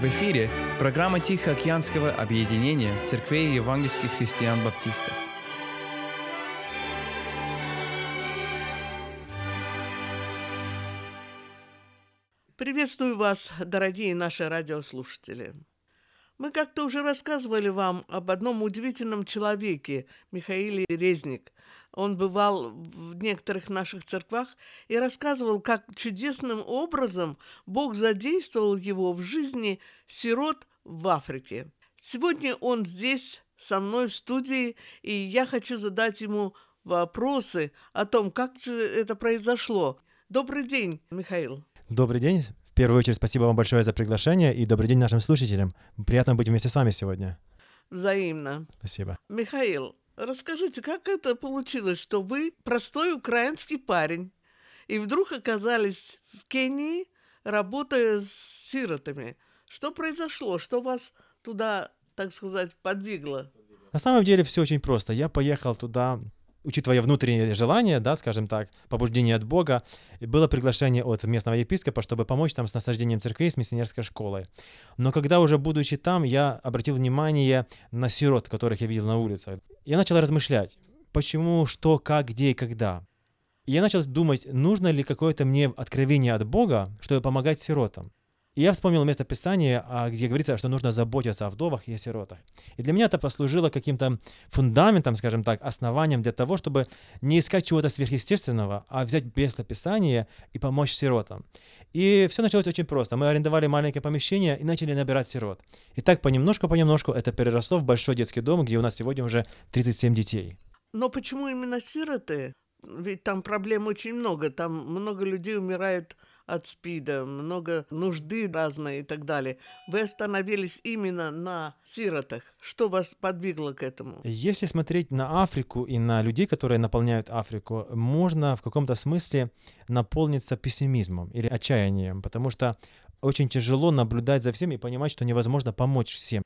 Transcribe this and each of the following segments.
В эфире программа Тихоокеанского объединения церквей евангельских христиан-баптистов. Приветствую вас, дорогие наши радиослушатели. Мы как-то уже рассказывали вам об одном удивительном человеке, Михаиле Резник. Он бывал в некоторых наших церквах и рассказывал, как чудесным образом Бог задействовал его в жизни сирот в Африке. Сегодня он здесь со мной в студии, и я хочу задать ему вопросы о том, как же это произошло. Добрый день, Михаил. Добрый день. В первую очередь, спасибо вам большое за приглашение, и добрый день нашим слушателям. Приятно быть вместе с вами сегодня. Взаимно. Спасибо. Михаил, расскажите, как это получилось, что вы простой украинский парень и вдруг оказались в Кении, работая с сиротами? Что произошло? Что вас туда, так сказать, подвигло? На самом деле все очень просто. Я поехал туда, учитывая внутреннее желание, да, скажем так, побуждение от Бога, и было приглашение от местного епископа, чтобы помочь там с насаждением церквей, с миссионерской школой. Но когда уже будучи там, я обратил внимание на сирот, которых я видел на улице. Я начал размышлять, почему, что, как, где и когда. И я начал думать, нужно ли какое-то мне откровение от Бога, чтобы помогать сиротам. И я вспомнил место Писания, где говорится, что нужно заботиться о вдовах и о сиротах. И для меня это послужило каким-то фундаментом, скажем так, основанием для того, чтобы не искать чего-то сверхъестественного, а взять место Писания и помочь сиротам. И все началось очень просто. Мы арендовали маленькое помещение и начали набирать сирот. И так понемножку это переросло в большой детский дом, где у нас сегодня уже 37 детей. Но почему именно сироты? Ведь там проблем очень много. Там много людей умирают от СПИДа, много нужды разной и так далее. Вы остановились именно на сиротах. Что вас подвигло к этому? Если смотреть на Африку и на людей, которые наполняют Африку, можно в каком-то смысле наполниться пессимизмом или отчаянием, потому что очень тяжело наблюдать за всем и понимать, что невозможно помочь всем.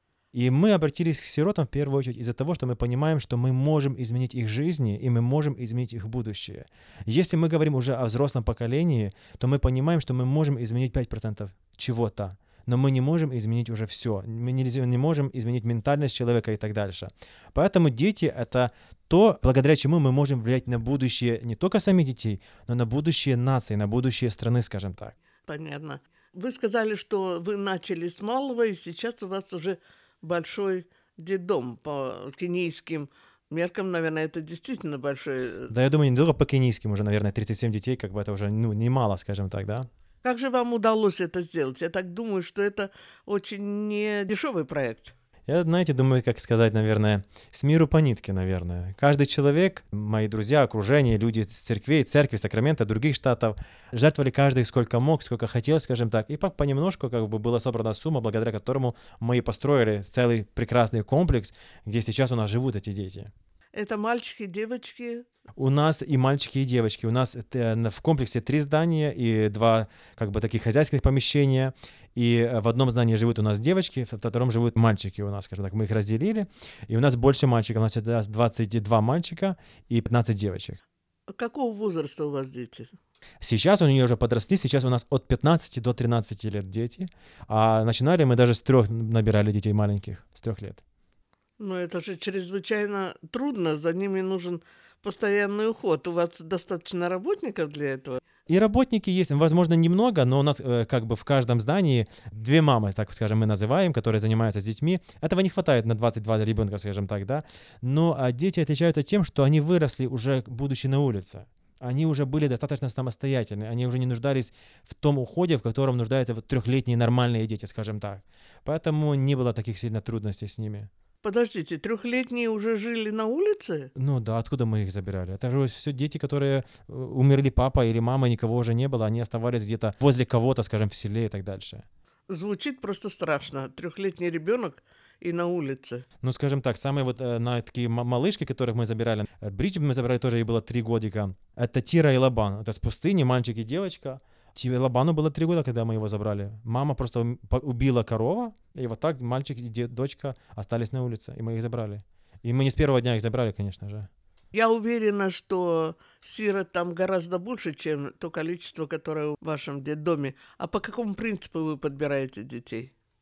И мы обратились к сиротам в первую очередь из-за того, что мы понимаем, что мы можем изменить их жизни, и мы можем изменить их будущее. Если мы говорим уже о взрослом поколении, то мы понимаем, что мы можем изменить 5% чего-то, но мы не можем изменить уже все. Мы не можем изменить ментальность человека и так дальше. Поэтому дети — это то, благодаря чему мы можем влиять на будущее не только самих детей, но на будущее нации, на будущее страны, скажем так. Понятно. Вы сказали, что вы начали с малого, и сейчас у вас уже большой детдом по кенийским меркам, наверное, это действительно большой. Да, я думаю, не только по кенийским уже, наверное, 37 детей, как бы это уже, немало, скажем так, да? Как же вам удалось это сделать? Я так думаю, что это очень недешевый проект. Я, знаете, думаю, как сказать, наверное, с миру по нитке, наверное. Каждый человек, мои друзья, окружение, люди с церквей, церкви, Сакрамента, других штатов, жертвовали каждый сколько мог, сколько хотел, скажем так. И понемножку как бы была собрана сумма, благодаря которому мы и построили целый прекрасный комплекс, где сейчас у нас живут эти дети. Это мальчики, девочки? У нас и мальчики, и девочки. У нас в комплексе 3 здания и 2 как бы таких хозяйственных помещения. И в одном здании живут у нас девочки, в втором живут мальчики у нас, скажем так. Мы их разделили. И у нас больше мальчиков. У нас сейчас 22 мальчика и 15 девочек. Какого возраста у вас дети? Сейчас у нее уже подросли. Сейчас у нас от 15 до 13 лет дети. А начинали мы даже с 3 набирали детей маленьких, с 3 лет. Но это же чрезвычайно трудно, за ними нужен постоянный уход. У вас достаточно работников для этого? И работники есть, возможно, немного, но у нас как бы в каждом здании 2 мамы, так скажем, мы называем, которые занимаются с детьми. Этого не хватает на 22 ребенка, скажем так, да. Но дети отличаются тем, что они выросли уже, будучи на улице. Они уже были достаточно самостоятельны, они уже не нуждались в том уходе, в котором нуждаются вот 3-летние нормальные дети, скажем так. Поэтому не было таких сильно трудностей с ними. Подождите, 3-летние уже жили на улице? Ну да, откуда мы их забирали? Это же все дети, которые умерли папа или мама, никого уже не было, они оставались где-то возле кого-то, скажем, в селе и так дальше. Звучит просто страшно. 3-летний ребенок и на улице. Ну, скажем так, самые вот такие малышки, которых мы забирали, Бридж мы забрали тоже, ей было 3 годика. Это Тира и Лабан, это с пустыни, мальчик и девочка. Лабану было 3 года, когда мы его забрали. Мама просто убила корова, и вот так мальчик и дочка остались на улице, и мы их забрали. И мы не с первого дня их забрали, конечно же. Я уверена, что сирот там гораздо больше, чем то количество, которое в вашем детдоме. А по какому принципу вы подбираете детей?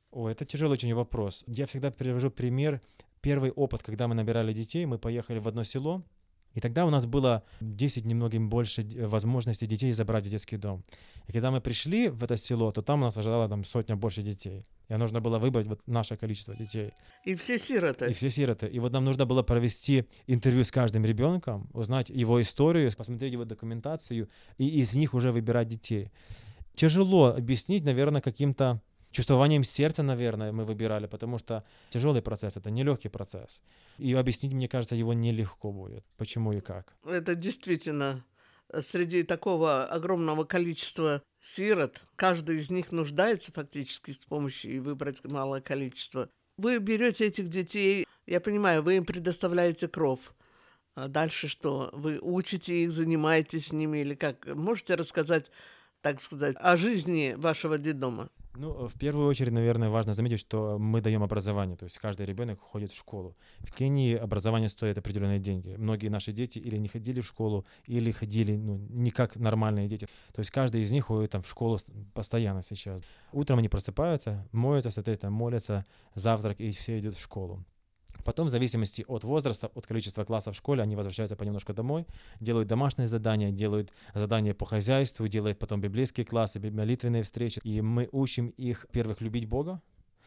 О, это тяжелый очень вопрос. Я всегда привожу пример. Первый опыт, когда мы набирали детей, мы поехали в одно село, и тогда у нас было 10, немногим больше возможностей детей забрать в детский дом. И когда мы пришли в это село, то там у нас ожидало там сотня больше детей. И нужно было выбрать вот наше количество детей. И все сироты. И все сироты. И вот нам нужно было провести интервью с каждым ребенком, узнать его историю, посмотреть его документацию, и из них уже выбирать детей. Тяжело объяснить, наверное, каким-то чувствованием сердца, наверное, мы выбирали, потому что тяжелый процесс, это нелегкий процесс. И объяснить, мне кажется, его нелегко будет. Почему и как. Это действительно среди такого огромного количества сирот, каждый из них нуждается фактически с помощью и выбрать малое количество. Вы берете этих детей, я понимаю, вы им предоставляете кров. А дальше что? Вы учите их, занимаетесь с ними или как? Можете рассказать, так сказать, о жизни вашего детдома? Ну, в первую очередь, наверное, важно заметить, что мы даем образование, то есть каждый ребенок ходит в школу. В Кении образование стоит определенные деньги. Многие наши дети или не ходили в школу, или ходили, не как нормальные дети. То есть каждый из них ходит там в школу постоянно сейчас. Утром они просыпаются, моются, соответственно, молятся, завтрак, и все идут в школу. Потом, в зависимости от возраста, от количества классов в школе, они возвращаются понемножку домой, делают домашние задания, делают задания по хозяйству, делают потом библейские классы, молитвенные встречи. И мы учим их, во-первых, любить Бога,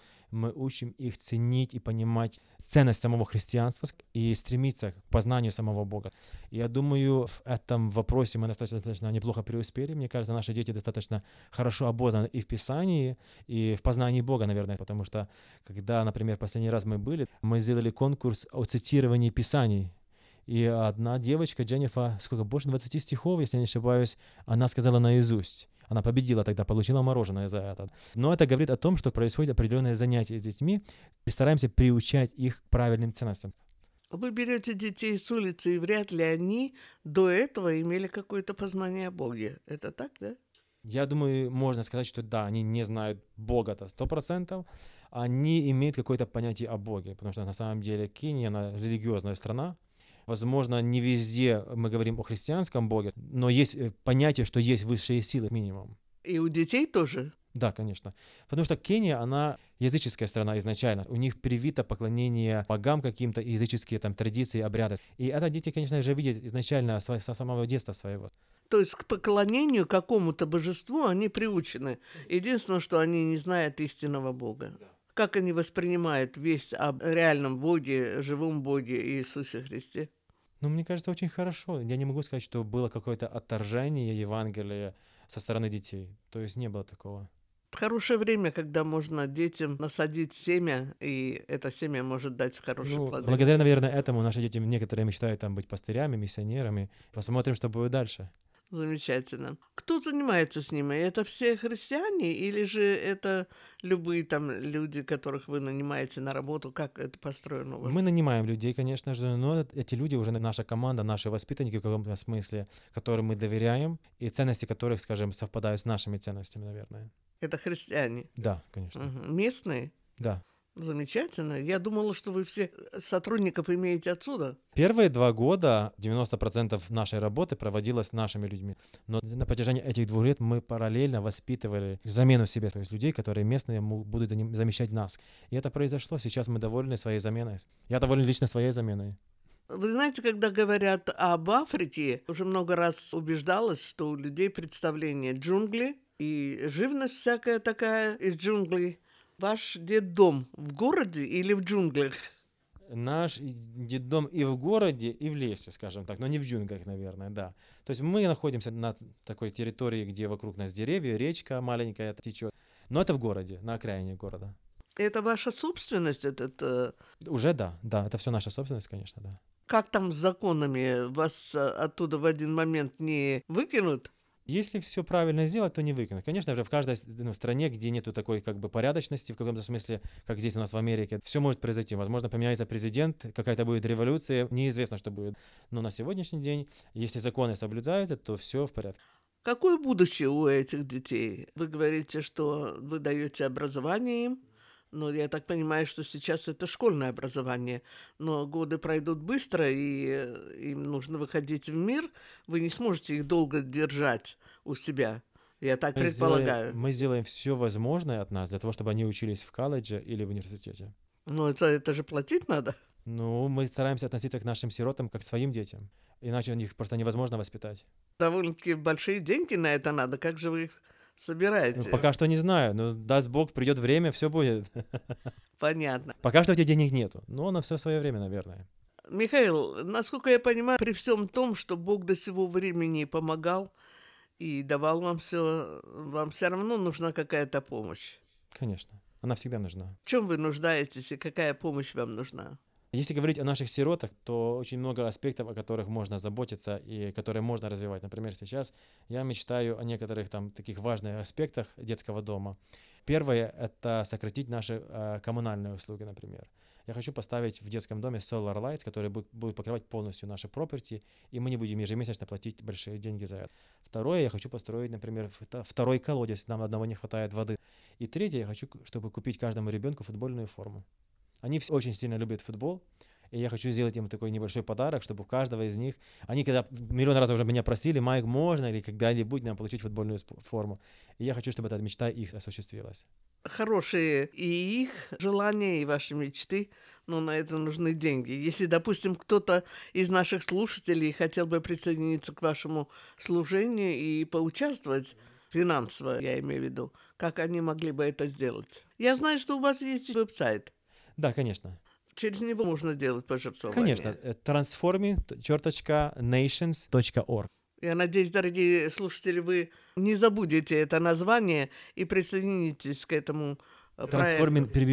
мы учим их ценить и понимать ценность самого христианства и стремиться к познанию самого Бога. И я думаю, в этом вопросе мы достаточно неплохо преуспели. Мне кажется, наши дети достаточно хорошо обознаны и в Писании, и в познании Бога, наверное, потому что, когда, например, последний раз мы были, мы сделали конкурс о цитировании Писаний. И одна девочка, Дженнифер, больше 20 стихов, если я не ошибаюсь, она сказала наизусть. Она победила тогда, получила мороженое за это. Но это говорит о том, что происходит определенное занятие с детьми, и стараемся приучать их к правильным ценностям. Вы берете детей с улицы, и вряд ли они до этого имели какое-то познание о Боге. Это так, да? Я думаю, можно сказать, что да, они не знают Бога-то 100%, они имеют какое-то понятие о Боге, потому что на самом деле Кения, она религиозная страна. Возможно, не везде мы говорим о христианском Боге, но есть понятие, что есть высшие силы минимум. И у детей тоже? Да, конечно. Потому что Кения, она языческая страна изначально. У них привито поклонение богам каким-то, языческие там традиции, обряды. И это дети, конечно же, видят изначально со самого детства своего. То есть к поклонению какому-то божеству они приучены. Единственное, что они не знают истинного Бога. Как они воспринимают весть об реальном Боге, живом Боге Иисусе Христе? Ну, мне кажется, очень хорошо. Я не могу сказать, что было какое-то отторжение Евангелия со стороны детей. То есть не было такого. Хорошее время, когда можно детям насадить семя, и это семя может дать хорошие плоды. Благодаря, наверное, этому наши дети, некоторые мечтают там быть пастырями, миссионерами. Посмотрим, что будет дальше. Замечательно. Кто занимается с ними? Это все христиане или же это любые там люди, которых вы нанимаете на работу? Как это построено у вас? Мы нанимаем людей, конечно же, но эти люди уже наша команда, наши воспитанники в каком-то смысле, которым мы доверяем, и ценности которых, скажем, совпадают с нашими ценностями, наверное. Это христиане? Да, конечно. Угу. Местные? Да. Замечательно. Я думала, что вы все сотрудников имеете отсюда. Первые 2 года 90% нашей работы проводилось нашими людьми. Но на протяжении этих 2 лет мы параллельно воспитывали замену себе, то есть людей, которые местные будут замещать нас. И это произошло. Сейчас мы довольны своей заменой. Я доволен лично своей заменой. Вы знаете, когда говорят об Африке, уже много раз убеждалась, что у людей представление джунгли и живность всякая такая из джунглей. Ваш детдом в городе или в джунглях? Наш детдом и в городе, и в лесе, скажем так, но не в джунглях, наверное, да. То есть мы находимся на такой территории, где вокруг нас деревья, речка маленькая течет, но это в городе, на окраине города. Это ваша собственность? Уже да, это все наша собственность, конечно, да. Как там с законами? Вас оттуда в один момент не выкинут? Если все правильно сделать, то не выкинут. Конечно же, в каждой стране, где нету такой порядочности, в каком-то смысле, как здесь у нас в Америке, все может произойти. Возможно, поменяется президент, какая-то будет революция, неизвестно, что будет. Но на сегодняшний день, если законы соблюдаются, то все в порядке. Какое будущее у этих детей? Вы говорите, что вы даете образование им. Но я так понимаю, что сейчас это школьное образование. Но годы пройдут быстро, и им нужно выходить в мир. Вы не сможете их долго держать у себя. Я так предполагаю. Мы сделаем все возможное от нас для того, чтобы они учились в колледже или в университете. Но это же платить надо. Ну, мы стараемся относиться к нашим сиротам как к своим детям. Иначе у них просто невозможно воспитать. Довольно-таки большие деньги на это надо. Как же вы их собираете? Пока что не знаю, но даст Бог, придет время, все будет. Понятно. Пока что этих денег нету, но на все свое время, наверное. Михаил, насколько я понимаю, при всем том, что Бог до сего времени помогал и давал вам все равно нужна какая-то помощь. Конечно, она всегда нужна. В чем вы нуждаетесь и какая помощь вам нужна? Если говорить о наших сиротах, то очень много аспектов, о которых можно заботиться и которые можно развивать. Например, сейчас я мечтаю о некоторых там таких важных аспектах детского дома. Первое — это сократить наши коммунальные услуги, например. Я хочу поставить в детском доме Solar Lights, которые будут покрывать полностью наши property, и мы не будем ежемесячно платить большие деньги за это. Второе, я хочу построить, например, второй колодец, нам одного не хватает воды. И третье, я хочу, чтобы купить каждому ребенку футбольную форму. Они все очень сильно любят футбол, и я хочу сделать им такой небольшой подарок, чтобы у каждого из них... Они когда миллион раз уже меня просили: Майк, можно ли когда-нибудь нам получить футбольную форму? И я хочу, чтобы эта мечта их осуществилась. Хорошие и их желания, и ваши мечты, но на это нужны деньги. Если, допустим, кто-то из наших слушателей хотел бы присоединиться к вашему служению и поучаствовать финансово, я имею в виду, как они могли бы это сделать? Я знаю, что у вас есть веб-сайт. Да, конечно. Через него можно делать пожертвования. Конечно. transforming.nations.org. Я надеюсь, дорогие слушатели, вы не забудете это название и присоединитесь к этому проекту.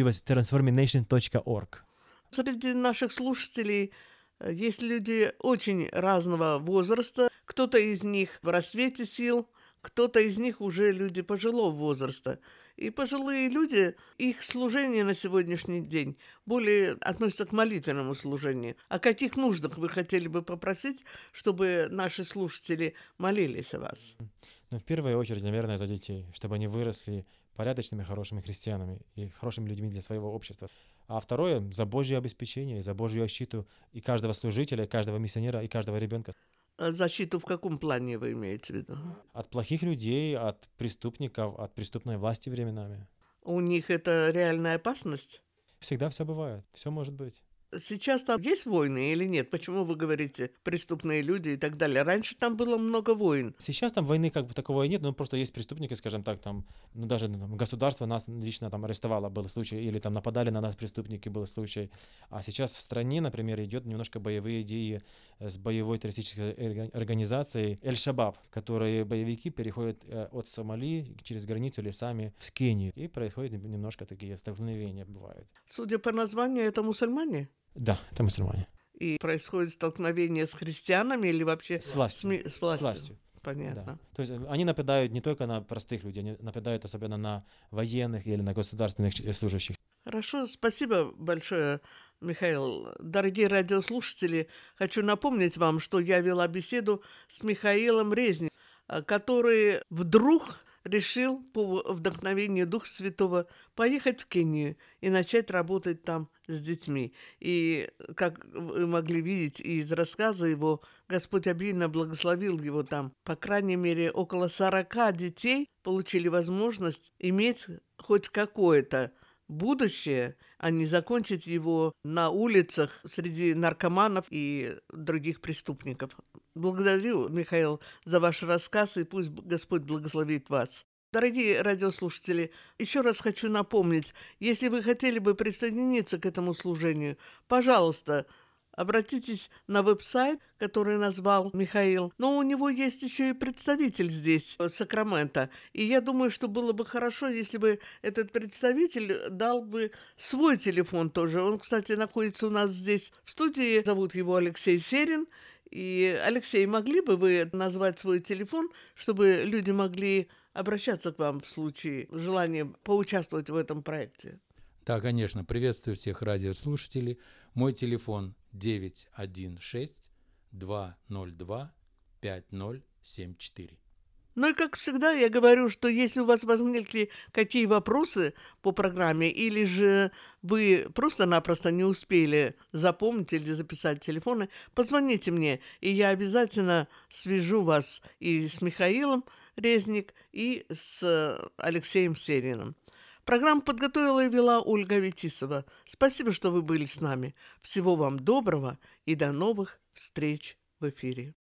Transformingnation.org. Среди наших слушателей есть люди очень разного возраста. Кто-то из них в расцвете сил, кто-то из них уже люди пожилого возраста. И пожилые люди, их служение на сегодняшний день более относятся к молитвенному служению. О каких нуждах вы хотели бы попросить, чтобы наши слушатели молились о вас? Ну, в первую очередь, наверное, за детей, чтобы они выросли порядочными, хорошими христианами и хорошими людьми для своего общества. А второе — за Божье обеспечение, за Божью защиту и каждого служителя, и каждого миссионера, и каждого ребенка. Защиту в каком плане вы имеете в виду? От плохих людей, от преступников, от преступной власти временами. У них это реальная опасность? Всегда все бывает, все может быть. Сейчас там есть войны или нет? Почему вы говорите преступные люди и так далее? Раньше там было много войн. Сейчас там войны как бы таковой нет, но просто есть преступники, скажем так, там, ну даже там, государство нас лично там арестовало, был случай, или там нападали на нас преступники, был случай. А сейчас в стране, например, идет немножко боевые идеи с боевой террористической организацией Эль-Шабаб, которые боевики переходят от Сомали через границу лесами в Кению, и происходят немножко такие столкновения бывают. Судя по названию, это мусульмане? Да, это мусульмане. И происходит столкновение с христианами или вообще с властью? С властью. Понятно. Да. То есть они нападают не только на простых людей, они нападают особенно на военных или на государственных служащих. Хорошо, спасибо большое, Михаил. Дорогие радиослушатели, хочу напомнить вам, что я вела беседу с Михаилом Резником, который вдруг решил по вдохновению Духа Святого поехать в Кению и начать работать там с детьми. И, как вы могли видеть из рассказа его, Господь обильно благословил его там. По крайней мере, около 40 детей получили возможность иметь хоть какое-то будущее, а не закончить его на улицах среди наркоманов и других преступников. Благодарю, Михаил, за ваш рассказ, и пусть Господь благословит вас. Дорогие радиослушатели, еще раз хочу напомнить, если вы хотели бы присоединиться к этому служению, пожалуйста, обратитесь на веб-сайт, который назвал Михаил. Но у него есть еще и представитель здесь, в Сакраменто. И я думаю, что было бы хорошо, если бы этот представитель дал бы свой телефон тоже. Он, кстати, находится у нас здесь в студии. Зовут его Алексей Серин. И, Алексей, могли бы вы назвать свой телефон, чтобы люди могли обращаться к вам в случае желания поучаствовать в этом проекте? Да, конечно. Приветствую всех радиослушателей. Мой телефон 916-202-5074. Ну и, как всегда, я говорю, что если у вас возникли какие вопросы по программе, или же вы просто-напросто не успели запомнить или записать телефоны, позвоните мне, и я обязательно свяжу вас и с Михаилом Резник, и с Алексеем Сериным. Программу подготовила и вела Ольга Ветисова. Спасибо, что вы были с нами. Всего вам доброго и до новых встреч в эфире.